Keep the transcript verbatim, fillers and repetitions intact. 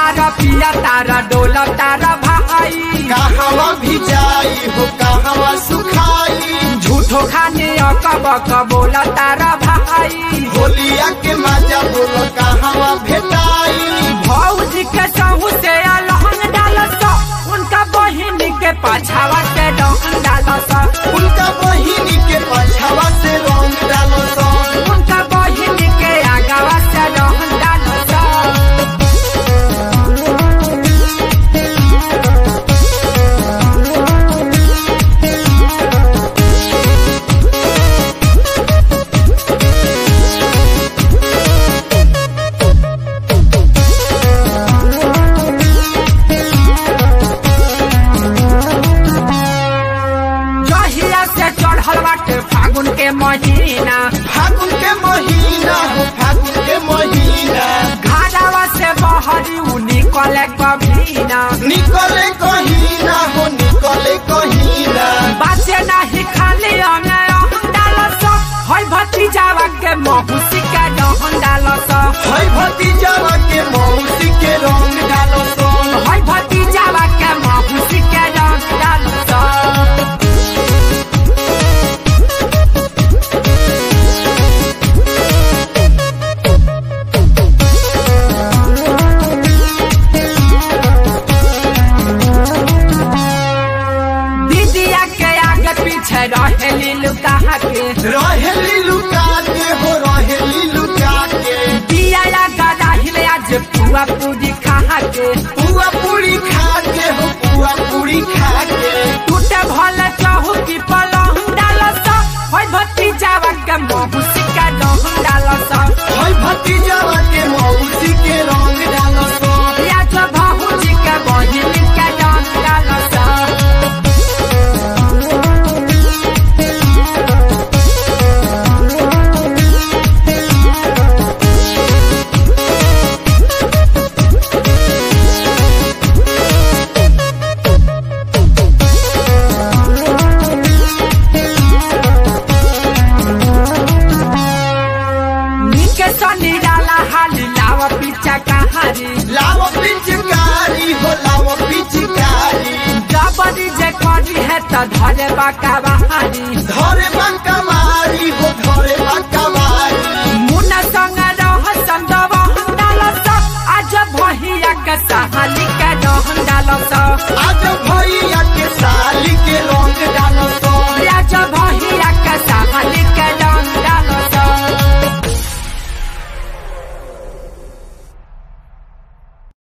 तारा पिया तारा डोला तारा भाई कहवा भी जाई हो कहवा सुखाई झूठो खाने अकब बोला तारा भाई होलिया के मजा बोलो कहवा भेटाई भौजी के सहू से अलहन डालस उनका बहिन के पछावा से डहन डालस उनका बहिन के पछावा से रंग डालस उनका बहिन के आगावा से डहन डालस फागुन के महीना फागुन के महीना हो फागुन के महीना घाटावा से बहरी उ निकले कभीना निकले कहीना हो निकले कहीना बाजे नहीं खाली हमें रहन डालस हई भतीजावा के मौसी के रहन डालस हई भतीजावा के मौसी के रंग डालस हई भतीजावा के मौसी के रंग डालस रहेली लुका के रहेली लुका के हो रहेली लुका के दिया गदा हिले आज पुआ पूरी खा के पुआ पूरी खा के हो पुआ पूरी खा के टूटे भल चाहू की पलंग डालस होय भतीजावा के मौसी के डहन डालस होय भतीजावा के मौसी के रंग डालस या जो भौजी के बहिन के डहन डालस लाव पिचकारी हो लाव पिचकारी जबरी जे करी है त धरे बाका बहारी धरे बाका मारी हो धरे बाका मारी मुन्ना संग रह संदवा डालस आज भहिया के सहाली के डहन डालस आज